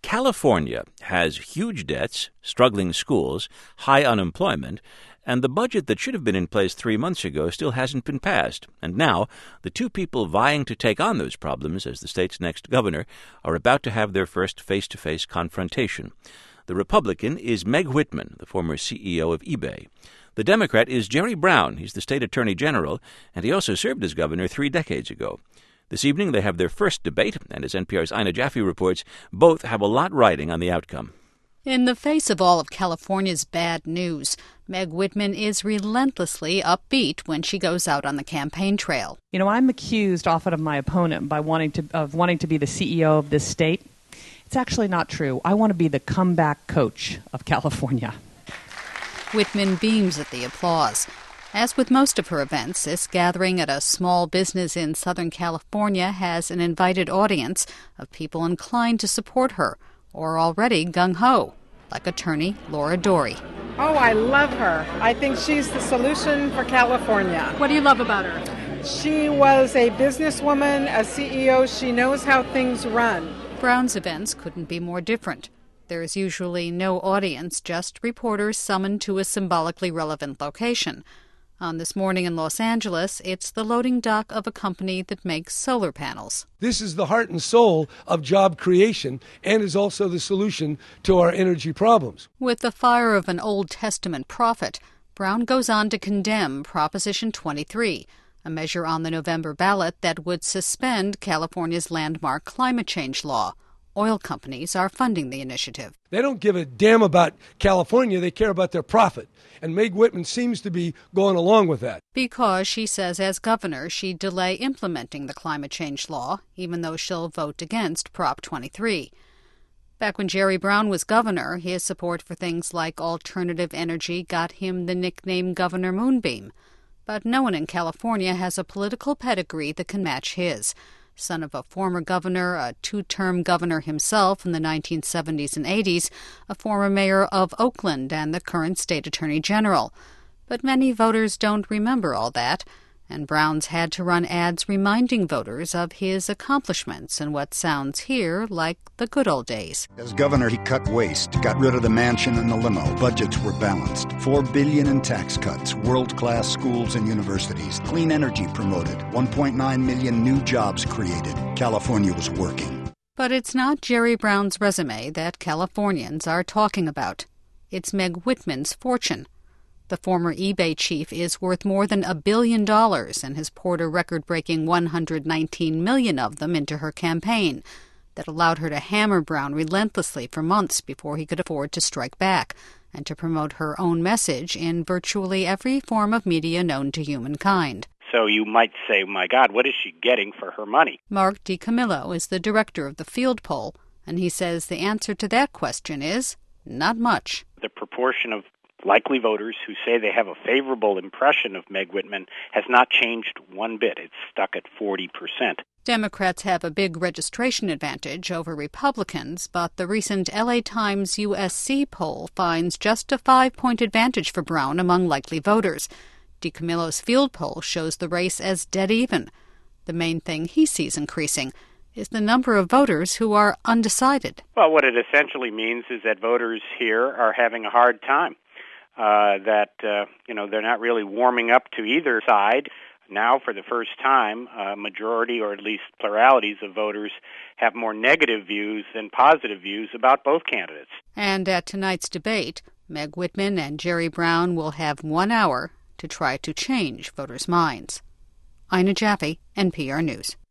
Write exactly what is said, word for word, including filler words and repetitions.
California has huge debts, struggling schools, high unemployment, and the budget that should have been in place three months ago still hasn't been passed. And now, the two people vying to take on those problems as the state's next governor are about to have their first face-to-face confrontation. The Republican is Meg Whitman, the former C E O of eBay. The Democrat is Jerry Brown. He's the state attorney general, and he also served as governor three decades ago. This evening they have their first debate, and as N P R's Ina Jaffe reports, both have a lot riding on the outcome. In the face of all of California's bad news, Meg Whitman is relentlessly upbeat when she goes out on the campaign trail. You know, I'm accused often of my opponent by wanting to of wanting to be the C E O of this state. It's actually not true. I want to be the comeback coach of California. Whitman beams at the applause. As with most of her events, this gathering at a small business in Southern California has an invited audience of people inclined to support her, or already gung-ho, like attorney Laura Dory. Oh, I love her. I think she's the solution for California. What do you love about her? She was a businesswoman, a C E O. She knows how things run. Brown's events couldn't be more different. There is usually no audience, just reporters summoned to a symbolically relevant location. On This Morning in Los Angeles, it's the loading dock of a company that makes solar panels. This is the heart and soul of job creation and is also the solution to our energy problems. With the fire of an Old Testament prophet, Brown goes on to condemn Proposition twenty-three, a measure on the November ballot that would suspend California's landmark climate change law. Oil companies are funding the initiative. They don't give a damn about California. They care about their profit. And Meg Whitman seems to be going along with that. Because, she says, as governor, she'd delay implementing the climate change law, even though she'll vote against Prop twenty-three. Back when Jerry Brown was governor, his support for things like alternative energy got him the nickname Governor Moonbeam. But no one in California has a political pedigree that can match his. Son of a former governor, a two-term governor himself in the nineteen seventies and eighties, a former mayor of Oakland and the current state attorney general. But many voters don't remember all that, and Brown's had to run ads reminding voters of his accomplishments in what sounds here like the good old days. As governor, he cut waste, got rid of the mansion and the limo. Budgets were balanced. Four billion dollars in tax cuts, world-class schools and universities, clean energy promoted, one point nine million new jobs created. California was working. But it's not Jerry Brown's resume that Californians are talking about. It's Meg Whitman's fortune. The former eBay chief is worth more than a billion dollars and has poured a record-breaking one hundred nineteen million dollars of them into her campaign that allowed her to hammer Brown relentlessly for months before he could afford to strike back and to promote her own message in virtually every form of media known to humankind. So you might say, my God, what is she getting for her money? Mark DiCamillo is the director of the Field Poll, and he says the answer to that question is not much. The proportion of likely voters who say they have a favorable impression of Meg Whitman has not changed one bit. It's stuck at forty percent. Democrats have a big registration advantage over Republicans, but the recent L A Times U S C poll finds just a five-point advantage for Brown among likely voters. DiCamillo's Field Poll shows the race as dead even. The main thing he sees increasing is the number of voters who are undecided. Well, what it essentially means is that voters here are having a hard time. Uh, that, uh, you know, they're not really warming up to either side. Now, for the first time, a majority or at least pluralities of voters have more negative views than positive views about both candidates. And at tonight's debate, Meg Whitman and Jerry Brown will have one hour to try to change voters' minds. Ina Jaffe, N P R News.